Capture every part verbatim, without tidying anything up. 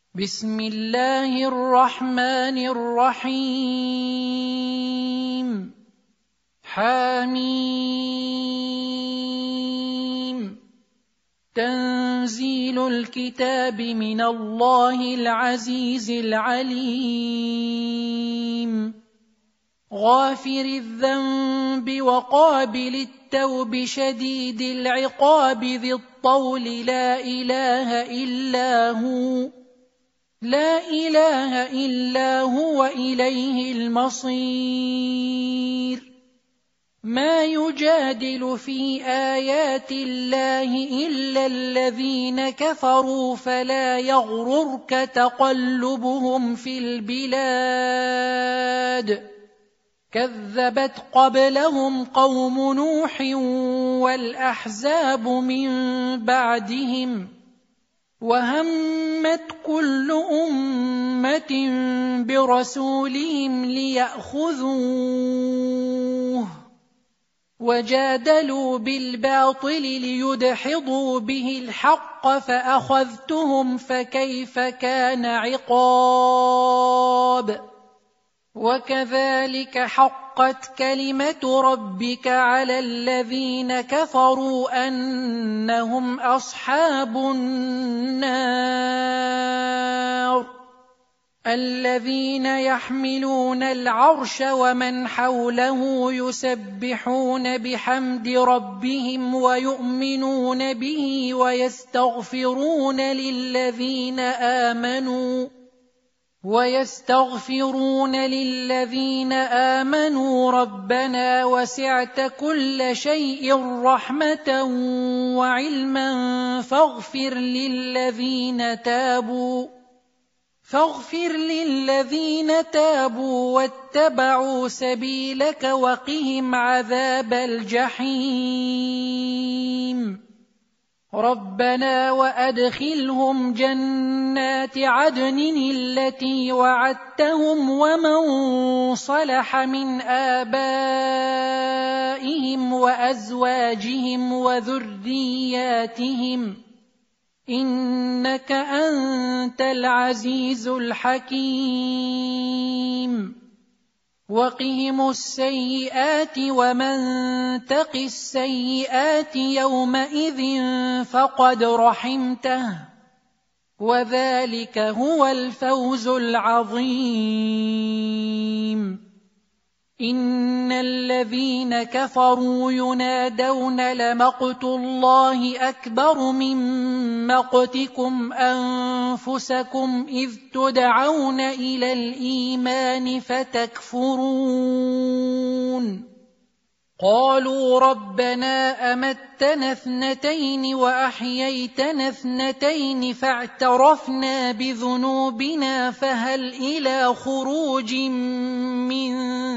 بسم الله الرحمن الرحيم حميم تنزيل الكتاب من الله العزيز العليم غافر الذنب وقابل التوب شديد العقاب ذي الطول لا إله إلا هو لا إله إلا هو إليه المصير ما يجادل في آيات الله إلا الذين كفروا فلا يغررك تقلبهم في البلاد كذبت قبلهم قوم نوح والأحزاب من بعدهم وهمت كل أمة برسولهم ليأخذوه وجادلوا بالباطل ليدحضوا به الحق فأخذتهم فكيف كان عقاب وكذلك حقت كلمة ربك على الذين كفروا أنهم أصحاب النار الذين يحملون العرش ومن حوله يسبحون بحمد ربهم ويؤمنون به ويستغفرون للذين آمنوا ويستغفرون للذين آمنوا ربنا وسعت كل شيء رحمة وعلما فاغفر للذين تابوا فاغفر للذين تابوا واتبعوا سبيلك وقهم عذاب الجحيم ربنا وأدخلهم جنات عدن التي وعدتهم ومن صلح من آبائهم وأزواجهم وذرياتهم إنك أنت العزيز الحكيم وقهم السيئات ومن تق السيئات يومئذ فقد رحمته وذلك هو الفوز العظيم إن الذين كفروا ينادون لمقت الله أكبر من مقتكم أنفسكم إذ تدعون إلى الإيمان فتكفرون قالوا ربنا أمتنا اثنتين وأحييتنا اثنتين فاعترفنا بذنوبنا فهل إلى خروج من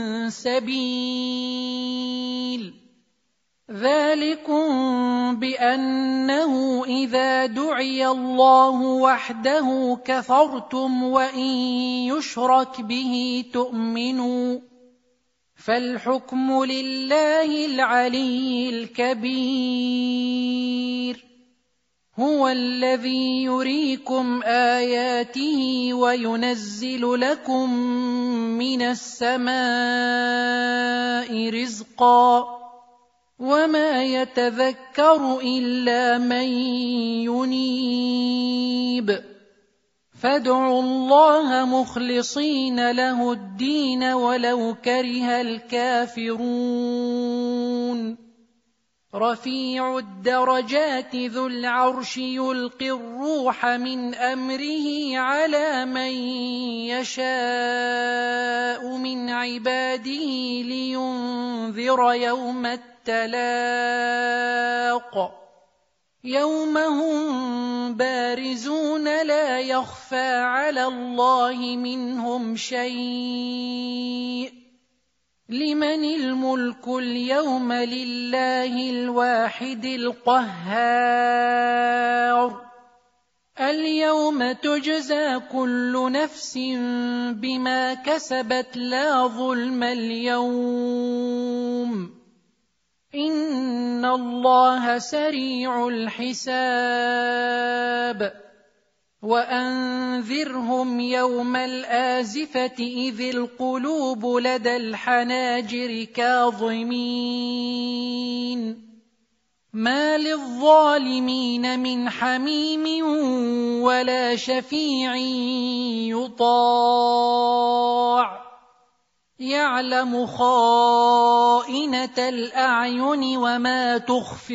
سبيل ذلكم بأنه إذا دعي الله وحده كفرتم وإن يشرك به تؤمنوا فالحكم لله العلي الكبير هو الذي يريكم آياته وينزل لكم من السماء رزقا وما يتذكر إلا من ينيب فادعوا الله مخلصين له الدين ولو كره الكافرون رفيع الدرجات ذو العرش يلقي الروح من أمره على من يشاء من عباده لينذر يوم التلاق يوم هم بارزون لا يخفى على الله منهم شيء لمن الملك اليوم لله الواحد القهار اليوم تجزى كل نفس بما كسبت لا ظلم اليوم إن الله سريع الحساب وأنذرهم يوم الآزفة إذ القلوب لدى الحناجر كاظمين ما للظالمين من حميم ولا شفيع يطاع يعلم خائنة الأعين وما تخفي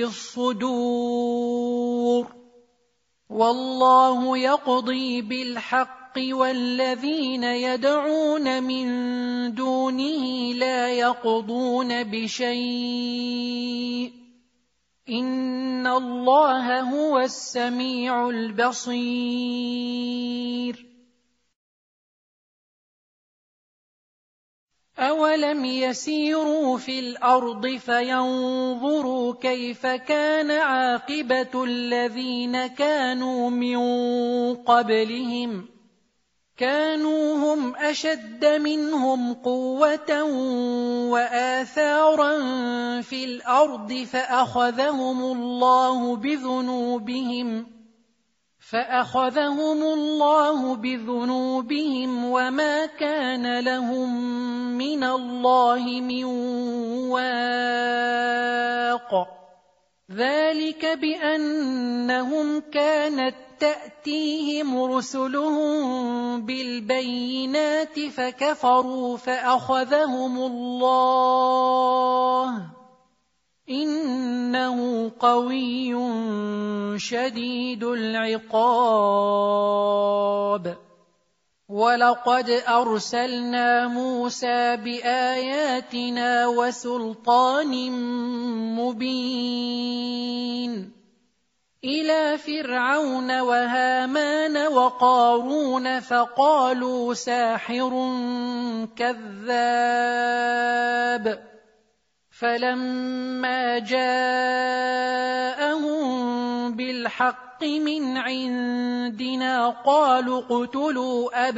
الصدور والله يقضي بالحق والذين يدعون من دونه لا يقضون بشيء إن الله هو السميع البصير أولم يسيروا في الأرض فينظروا كيف كان عاقبة الذين كانوا من قبلهم كانوا هم أشد منهم قوة وآثارا في الأرض فأخذهم الله بذنوبهم فأخذهم الله بذنوبهم وما كان لهم من الله من واق ذلك بأنهم كانت تأتيهم رسلهم بالبينات فكفروا فأخذهم الله إنه قوي شديد العقاب ولقد أرسلنا موسى بآياتنا وسلطان مبين إلى فرعون وهامان وقارون فقالوا ساحر كذاب فلما جاءهم بالحق من عندنا قالوا اقتلوا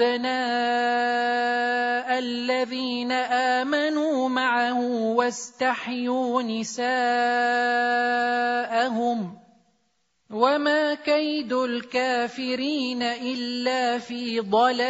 أبناء الذين آمنوا معه واستحيوا نساءهم وما كيد الكافرين إلا في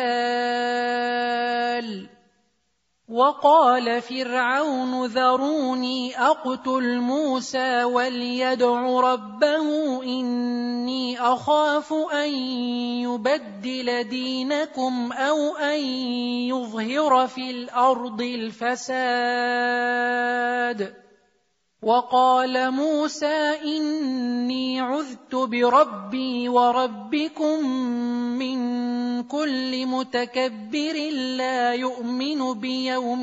ضلال وقال فرعون ذروني أقتل موسى وليدع ربه إني أخاف أن يبدل دينكم أو أن يظهر في الأرض الفساد وقال موسى إني عذت بربي وربكم من كل متكبر لا يؤمن بيوم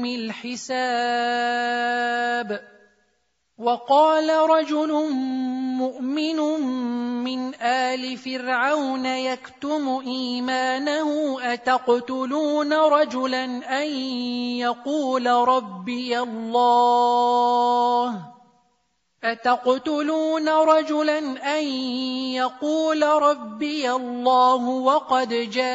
الحساب وقال رجل مؤمن من آل فرعون يكتم إيمانه أتقتلون رجلا أن يقول ربي الله أتقتلون رجلا أن يقول ربي الله وقد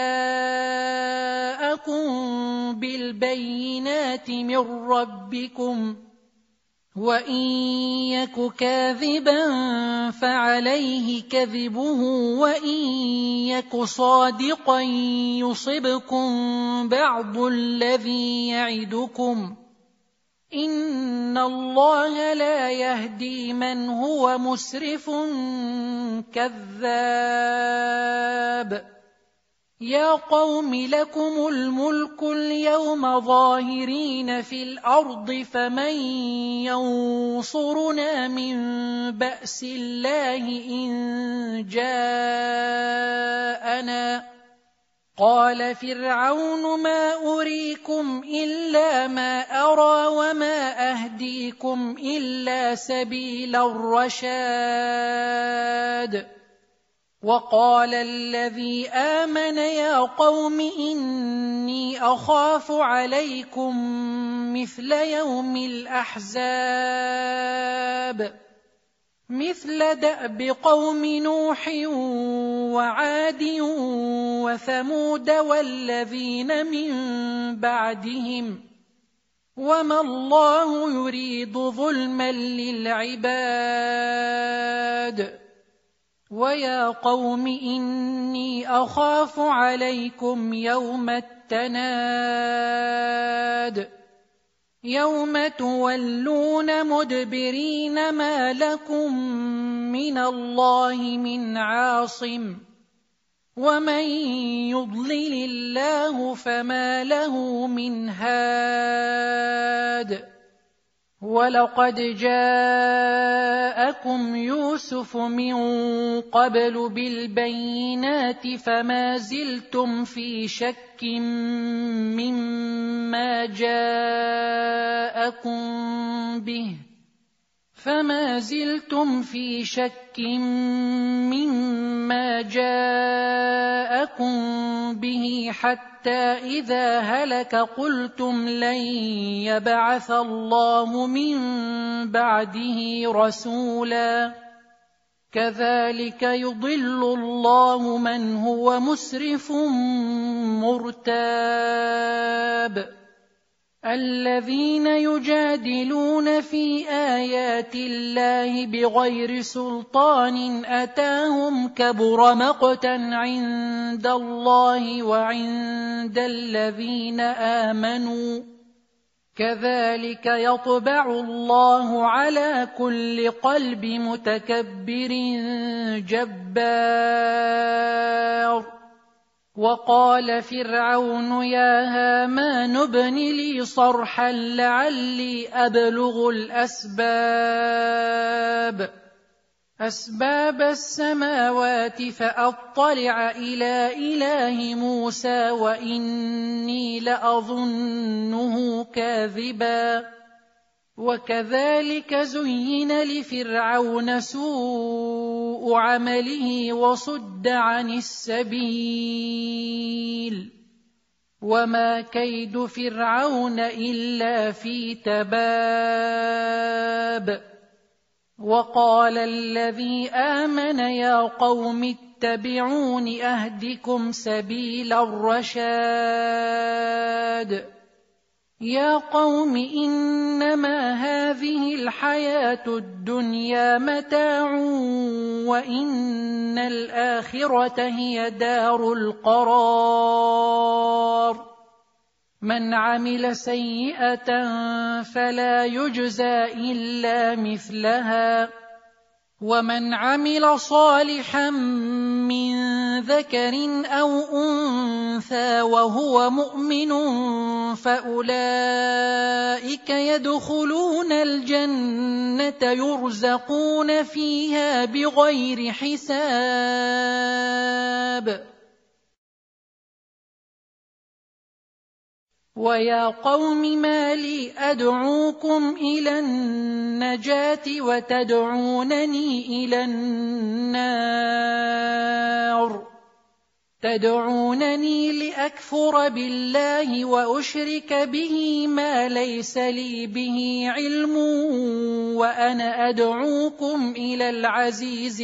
جاءكم بالبينات من ربكم وإن يك كاذبا فعليه كذبه وإن يك صادقا يصبكم بعض الذي يعدكم إن الله لا يهدي من هو مسرف كذاب يا قوم لكم الملك اليوم ظاهرين في الأرض فمن ينصرنا من بأس الله إن جاءنا قال فرعون ما أريكم إلا ما أرى وما أهديكم إلا سبيل الرشاد وقال الذي آمن يا قوم إني أخاف عليكم مثل يوم الأحزاب مثل دأب قوم نوح وعاد وثمود والذين من بعدهم وما الله يريد ظلما للعباد ويا قوم إني أخاف عليكم يوم التناد يوم تولون مدبرين ما لكم من الله من عاصم ومن يضلل الله فما له من هاد ولقد جاءكم يوسف من قبل بالبينات فما زلتم في شك مما جاءكم به فما زلتم في شك مما جاءكم به حتى إذا هلك قلتم لن يبعث الله من بعده رسولا كذلك يضل الله من هو مسرف مرتاب الذين يجادلون في آيات الله بغير سلطان أتاهم كبر مقتا عند الله وعند الذين آمنوا كذلك يطبع الله على كل قلب متكبر جبار وقال فرعون يا هامان ابن لي صرحا لعلي أبلغ الأسباب أسباب السماوات فأطلع إلى إله موسى وإني لأظنه كاذبا وكذلك زين لفرعون سوء عمله وصد عن السبيل وما كيد فرعون إلا في تباب وقال الذي آمن يا قوم اتبعون أهدكم سبيل الرشاد يا قوم إنما هذه الحياة الدنيا متاع وإن الآخرة هي دار القرار من عمل سيئة فلا يجزى إلا مثلها ومن عمل صالحا من ذكر أو أنثى وهو مؤمن فأولئك يدخلون الجنة يرزقون فيها بغير حساب ويا قوم ما لي أدعوكم إلى النجاة وتدعونني إلى النار تدعونني لأكفر بالله وأشرك به ما ليس لي به علم وأنا أدعوكم إلى العزيز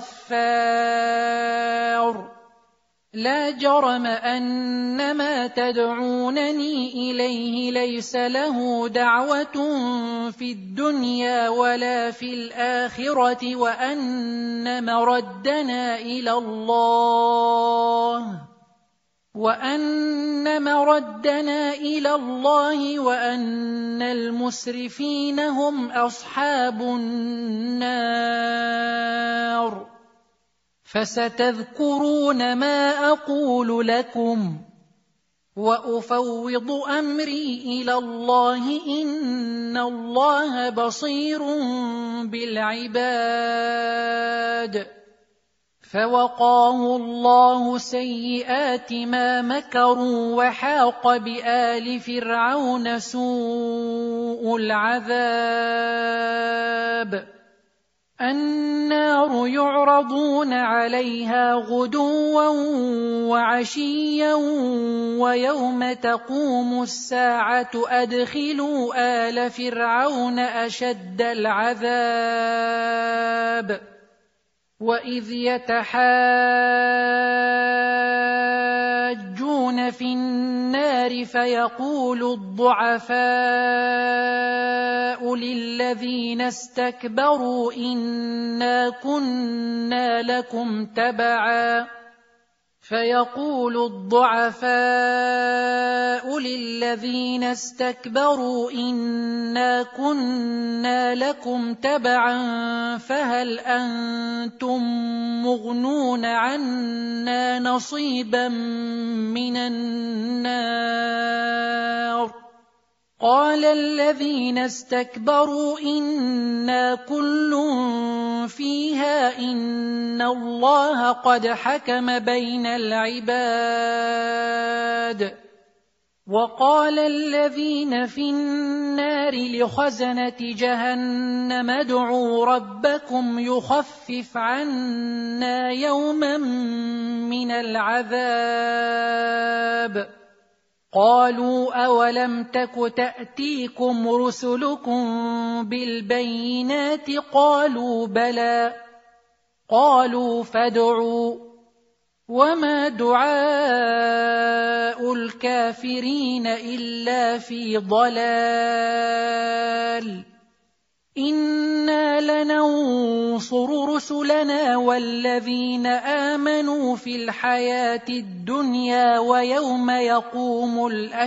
الغفار لا جرم أن ما تدعونني إليه ليس له دعوة في الدنيا ولا في الآخرة وأن مردنا إلى الله وأن مردنا إلى الله وأن المسرفين هم أصحاب النار فستذكرون ما أقول لكم وأفوض أمري إلى الله إن الله بصير بالعباد فوقاه الله سيئات ما مكروا وحاق بآل فرعون سوء العذاب النار يعرضون عليها غدوا وعشيا ويوم تقوم الساعة أدخلوا آل فرعون أشد العذاب وإذ يتحاجون في النار النَّارِ فَيَقُولُ الضُّعَفَاءُ لِلَّذِينَ اسْتَكْبَرُوا إِنَّا كُنَّا لَكُمْ تَبَعًا فيقول الضعفاء للذين استكبروا إنا كنا لكم تبعا فهل أنتم مغنون عنا نصيبا من النار قال الذين استكبروا إنا كل فيها إن الله قد حكم بين العباد وقال الذين في النار لخزنة جهنم ادعوا ربكم يخفف عنا يوما من العذاب قالوا أولم تك تأتيكم رسلكم بالبينات قالوا بلى قالوا فادعوا وما دعاء الكافرين إلا في ضلال إنا لننصر رسلنا والذين آمنوا في الحياة الدنيا ويوم يقوم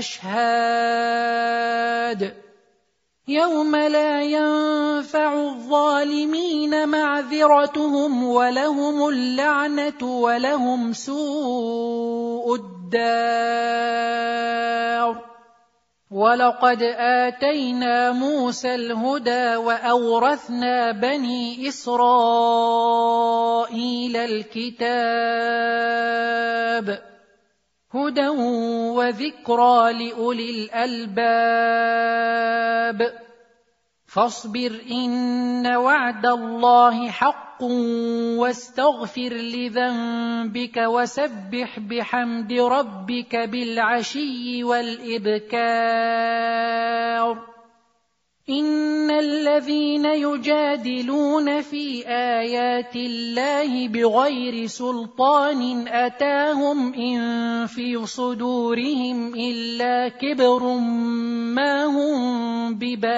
الأشهاد يوم لا ينفع الظالمين معذرتهم ولهم اللعنة ولهم سوء الدار ولقد آتينا موسى الهدى وأورثنا بني إسرائيل الكتاب هدى وذكرى لأولي الألباب فاصبر إن وعد الله حق واستغفر لذنبك وسبح بحمد ربك بالعشي والإبكار إن الذين يجادلون في آيات الله بغير سلطان أتاهم إن في صدورهم إلا كبر ما هم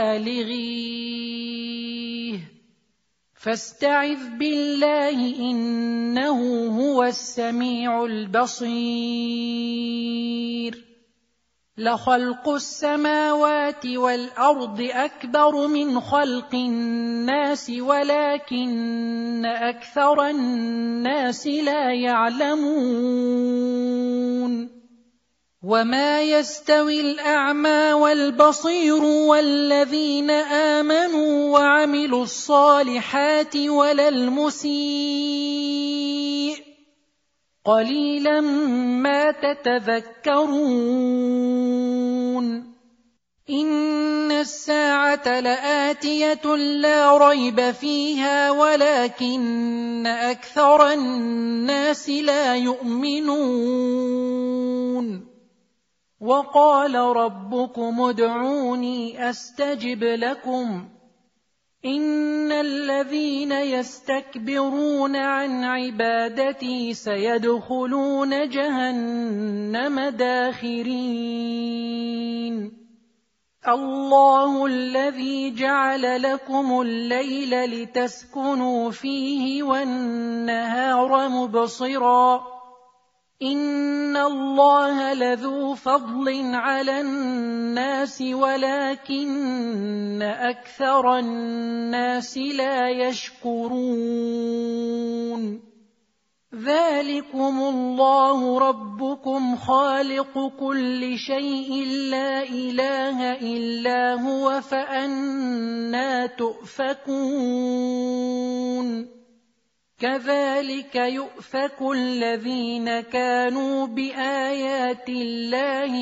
ببالغيه فاستعذ بالله إنه هو السميع البصير لخلق السماوات والأرض أكبر من خلق الناس ولكن أكثر الناس لا يعلمون وما يستوي الأعمى والبصير والذين آمنوا وعملوا الصالحات ولا المسيء قليلا ما تتذكرون إن الساعة لآتية لا ريب فيها ولكن أكثر الناس لا يؤمنون وقال ربكم ادعوني أستجب لكم إن الذين يستكبرون عن عبادتي سيدخلون جهنم داخرين الله الذي جعل لكم الليل لتسكنوا فيه والنهار مبصرا إن الله لذو فضل على الناس ولكن أكثر الناس لا يشكرون ذلكم الله ربكم خالق كل شيء لا إله إلا هو فأنى تؤفكون كذلك يؤفك الذين كانوا بآيات الله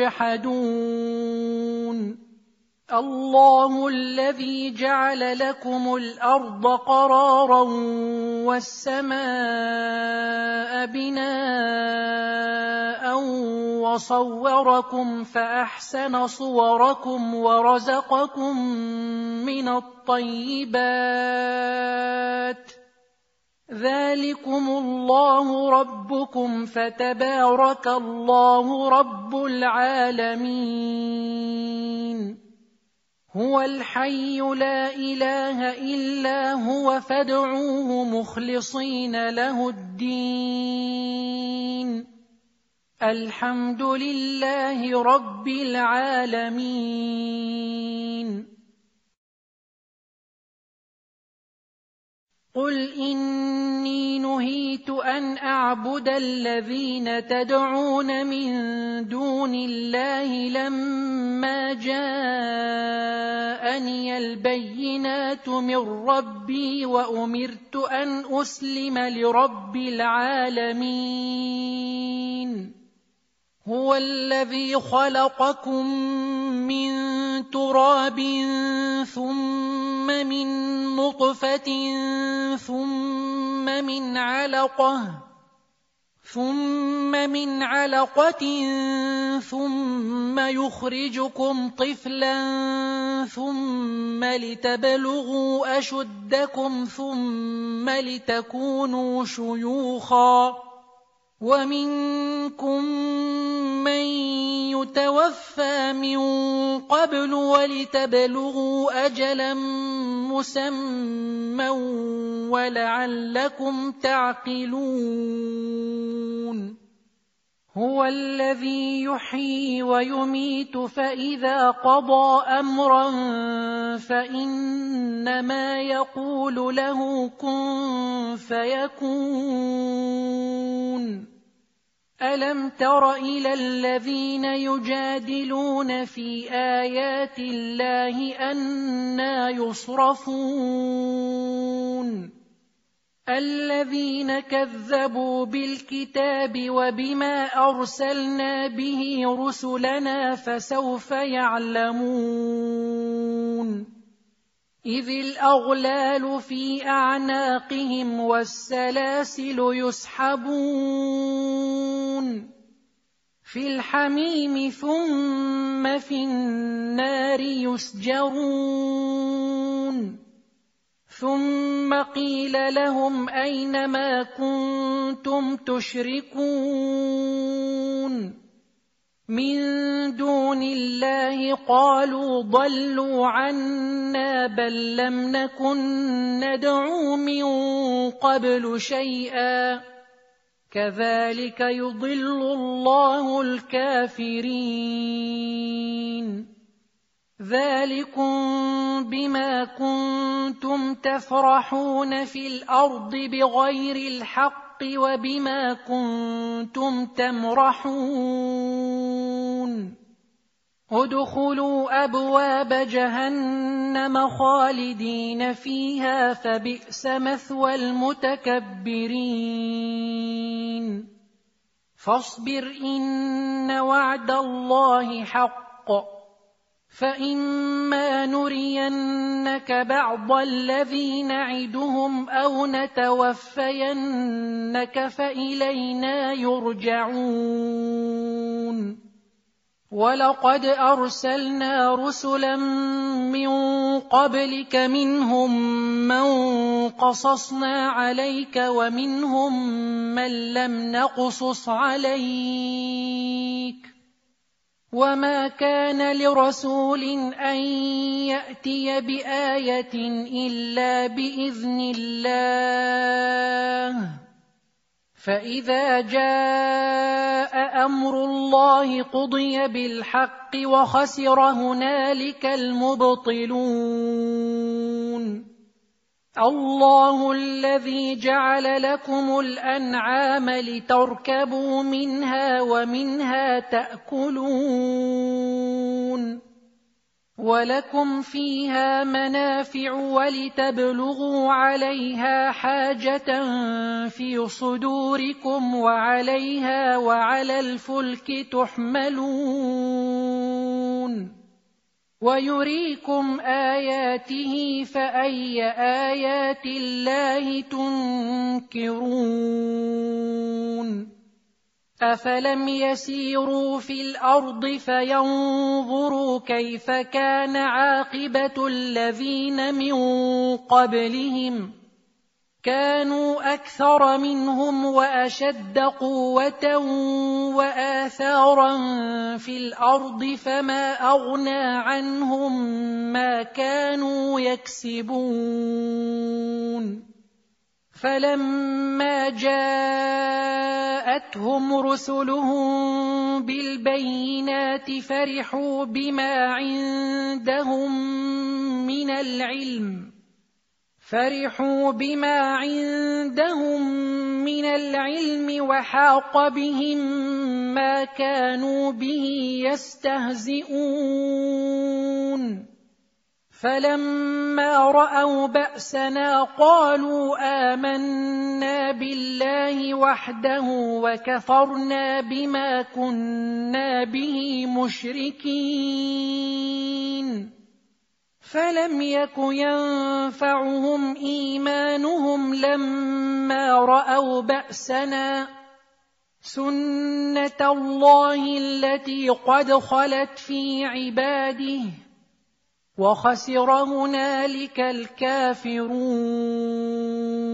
يجحدون الله الذي جعل لكم الأرض قرارا والسماء بناء وصوركم فأحسن صوركم ورزقكم من الطيبات ذلكم الله ربكم فتبارك الله رب العالمين هو الحي لا إله إلا هو فادعوه مخلصين له الدين الحمد لله رب العالمين قل إني نهيت أن أعبد الذين تدعون من دون الله لما جاءني البينات من ربي وأمرت أن أسلم لرب العالمين هو الذي خلقكم من تراب ثم من نطفة ثم من علقة ثم من علقة ثم يخرجكم طفلا ثم لتبلغوا أشدكم ثم لتكونوا شيوخا ومنكم من يتوفى من قبل ولتبلغوا أجلا مسمى ولعلكم تعقلون هو الذي يحيي ويميت فإذا قضى أمرا فإنما يقول له كن فيكون ألم تر إلى الذين يجادلون في آيات الله أنى يصرفون الذين كذبوا بالكتاب وبما أرسلنا به رسلنا فسوف يعلمون إذ الأغلال في أعناقهم والسلاسل يسحبون في الحميم ثم في النار يسجرون ثم قيل لهم أين ما كنتم تشركون من دون الله قالوا ضلوا عنا بل لم نكن ندعو من قبل شيئا كذلك يضل الله الكافرين ذلكم بما كنتم تفرحون في الأرض بغير الحق وبما كنتم تمرحون ادخلوا أبواب جهنم خالدين فيها فبئس مثوى المتكبرين فاصبر إن وعد الله حق فإما نرينك بعض الذي نعدهم أو نتوفينك فإلينا يرجعون ولقد أرسلنا رسلا من قبلك منهم من قصصنا عليك ومنهم من لم نقصص عليك وما كان لرسول أن يأتي بآية إلا بإذن الله فإذا جاء أمر الله قضي بالحق وخسر هنالك المبطلون الله الذي جعل لكم الأنعام لتركبوا منها ومنها تأكلون ولكم فيها منافع ولتبلغوا عليها حاجة في صدوركم وعليها وعلى الفلك تحملون ويريكم آياته فأي آيات الله تنكرون أفلم يسيروا في الأرض فينظروا كيف كان عاقبة الذين من قبلهم كانوا أكثر منهم وأشد قوة وآثارا في الأرض فما أغنى عنهم ما كانوا يكسبون فلما جاءتهم رسلهم بالبينات فرحوا بما عندهم من العلم فرحوا بما عندهم من العلم وحاق بهم ما كانوا به يستهزئون فلما رأوا بأسنا قالوا آمنا بالله وحده وكفرنا بما كنا به مشركين فلم يك ينفعهم إيمانهم لما رأوا بأسنا سنة الله التي قد خلت في عباده وخسر هنالك الكافرون